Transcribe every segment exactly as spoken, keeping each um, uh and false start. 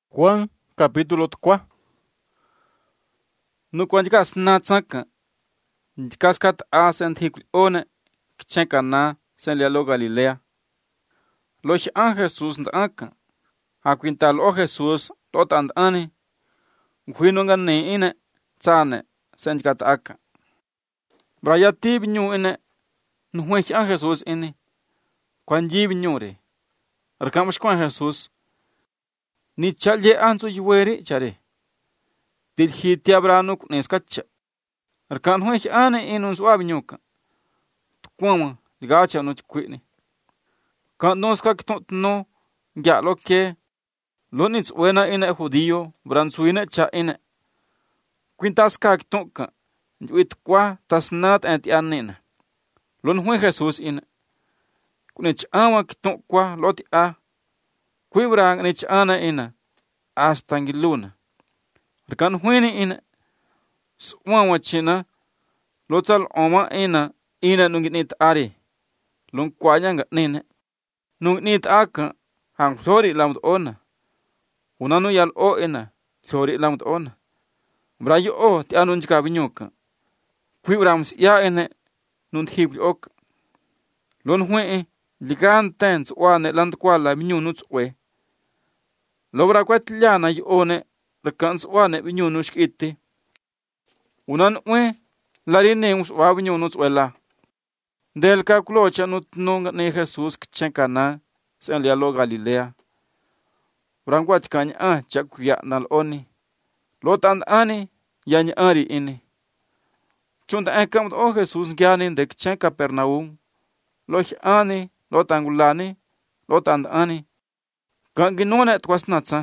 Juan capítulo cuatro. No cuando llegas na tsanka, llegas kat a sentikul one, kchenka na sen lialo Galilea. Loch an Jesús ndanka, a quintal o Jesús lot and ani, huinunga ne ine, tsane, sen kat aka. Braya tib nyu ine, nuhuich an Jesús ine, kwan jib nyure. Arkamish kwan Jesús, ni chalye anzu yuweri chare. Did he tiabranuk neskacha. Arkan huich ane inun suabi nyuka. Tukwama, ligacha no chikwini. Kan noska kitot no, gya loke. Lonits wena ine judío, bransuine cha ine. Quintaska kitonka, yuit kwa tasnat anti anina. Lon hui Jesus ine. Kunich ama kitokwa loti a. Kuibrang nich ana ina. Hasta ngiluna. Arkan huini ina. Suwa china. Lotal oma ina. Ina nungit ari. Lung kwanyanga nina. Nungit aka. Hang flori lamd ona. Unanu yal o ina. Flori lamd ona. Brayo o ti anunjika binyuka. Kuibrams ya ina. Nunt hibri oka. Lon hui ligan tens wane land kwala binyunuts we. Lobra kwat liana y one. Rekans wane binyunush iti. Unan we. Larine us wa binyunuts wela. Del kakulocha nut nunga ne Jesus kchenka na. Sen lialo Galilea. Brangwat kanya ah chakuya nal oni. Lotan ani. Yani ari ini. Chunta enkam o Jesus gyanin de kchenka Pernaum. Loch ani. Lotangulani. Lotan ani. Kanginone twasnatsa.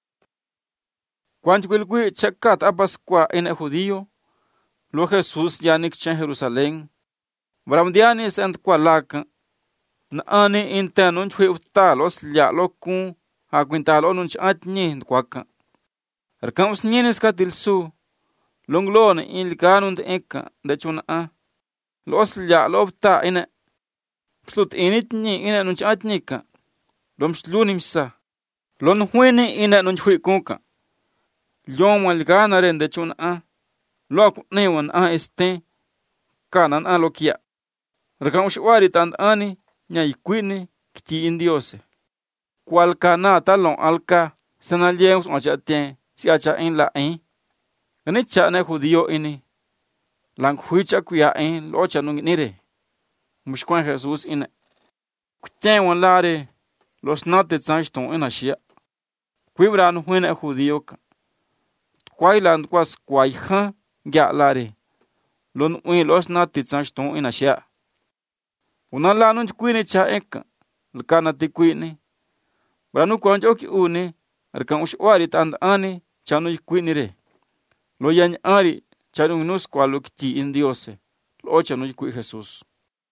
Cuando wilgui chekat abas kwa ene judío, lo Jesús yanik chen Jerusalén, bramdiani sent kwa laka, na ani intenun chwi utalos lya lo kun, ha quintalo nun chatni kwaka. Erkams nienes katilsu, longlon in likanun de eka, de chuna a, los lya lo uta ine, slut init ni ine nun chatnika, lom slunimsa, lon huene ine nun chwi kunka. Yon wal gana rende chun a. Lok newan a este. Kanan a lokia. Rekan ushwari tant ani. Nya ikwini. Kiti indiose. Kwal kana talon alka. Sanalye us machatien. Si acha in la en. Ganicha ne judío ini. Lang huicha kuya en. Locha nung nire. Mushkwan Jesus ine. Kutien wan lare. Los nate zanshton ina shia. Kwibra nu huine judío ka. Kwailand kwas kwaiha gya lare. Lon ui los na titsanshton inasya. Unan lanun kwini cha eka. Lkana ti kwini. Branu kwanjoki uni. Arkan ushwari tand ani. Chanu kwini re. Lo yan ari. Chanu nus kwa lukiti indiose. Lo chanu kwi Jesus.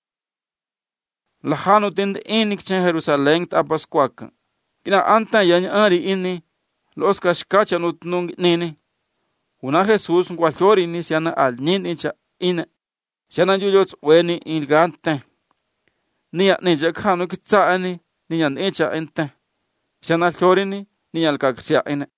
Lahanu tind inik chen Jerusalén tapas kwaka. Kina anta yan ari ini. Los kashkacha nut nung nini. Una Jesús ngwa flori ni siana al nin incha ina. Siana yuyots weni ilgante. Nia ninja kanu kitsa ani. Niyan incha ente. Siana flori ni. Niyan kaksia ina.